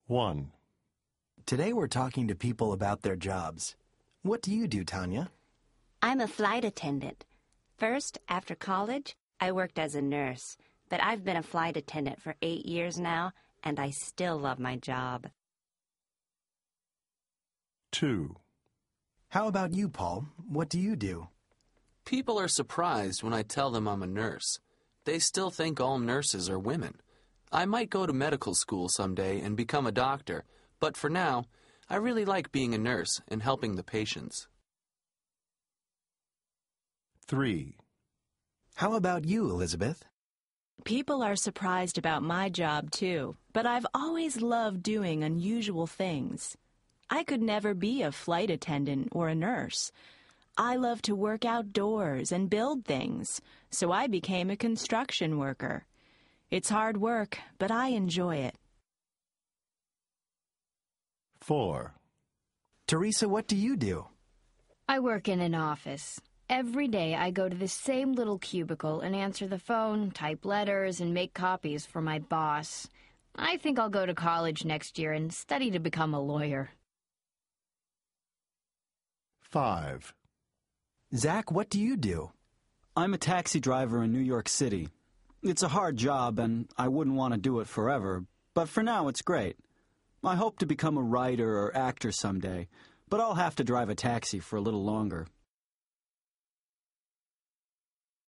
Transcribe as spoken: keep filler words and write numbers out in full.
one. Today we're talking to people about their jobs. What do you do, Tanya? I'm a flight attendant. First, after college, I worked as a nurse, but I've been a flight attendant for eight years now, and I still love my job. two. How about you, Paul? What do you do? People are surprised when I tell them I'm a nurse. They still think all nurses are women. I might go to medical school someday and become a doctor, but for now, I really like being a nurse and helping the patients. three. How about you, Elizabeth? People are surprised about my job, too, but I've always loved doing unusual things. I could never be a flight attendant or a nurse. I love to work outdoors and build things, so I became a construction worker. It's hard work, but I enjoy it. four. Teresa, what do you do? I work in an office. Every day I go to the same little cubicle and answer the phone, type letters, and make copies for my boss. I think I'll go to college next year and study to become a lawyer. five. Zach, what do you do? I'm a taxi driver in New York City. It's a hard job, and I wouldn't want to do it forever, but for now it's great. I hope to become a writer or actor someday, but I'll have to drive a taxi for a little longer.